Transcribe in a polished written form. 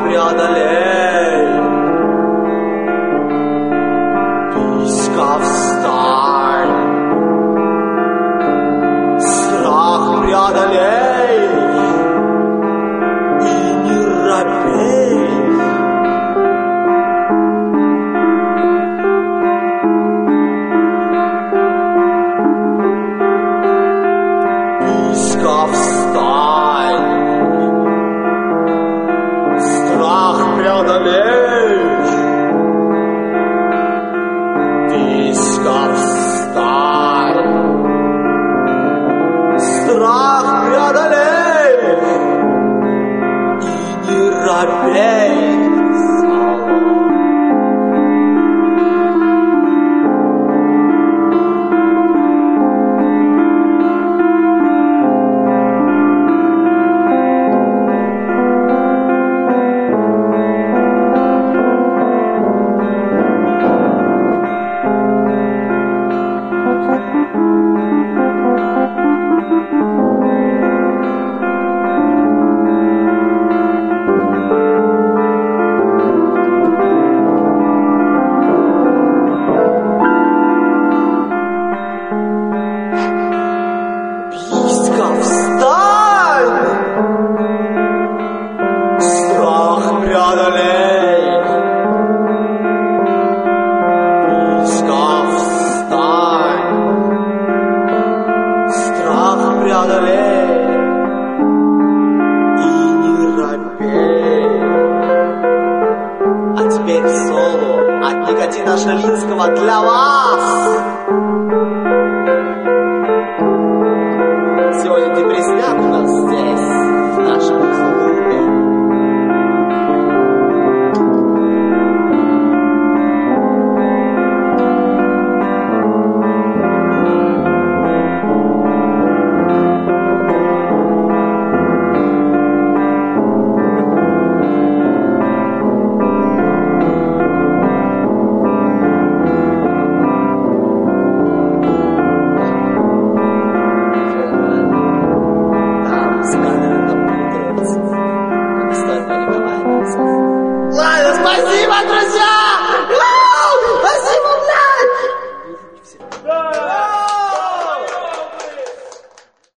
преодолей. Писька, встань. Страх преодолей. И не робей. Писька, встань. Страх преодолей. Писька, встань. Страх преодолей. И не робей. Писька, встань! Страх преодолей. Писька, встань! Страх преодолей. И не робей. А теперь соло от Никотина Шелинского для вас.